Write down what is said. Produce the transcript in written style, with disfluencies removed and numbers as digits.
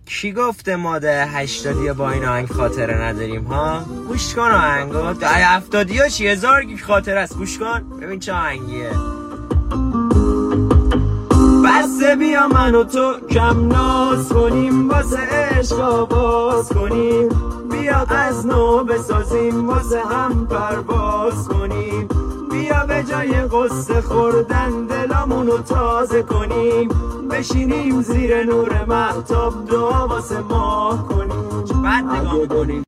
کی گفته ما ده 80 با این آهنگ خاطره نداریم ها؟ گوش کن آهنگو. ده 70 چی 1000 گیگ خاطره است. گوش کن ببین چه آهنگیه. بسه بیا من و تو کم ناز کنیم، واسه عشق آواز کنیم، بیا از نو بسازیم، واسه هم پرواز کنیم، بیا به جای قصه خوردن دلامونو تازه کنیم، بشینیم زیر نور مهتاب دعا واسه ماه کنیم. بعد نگاه میکنیم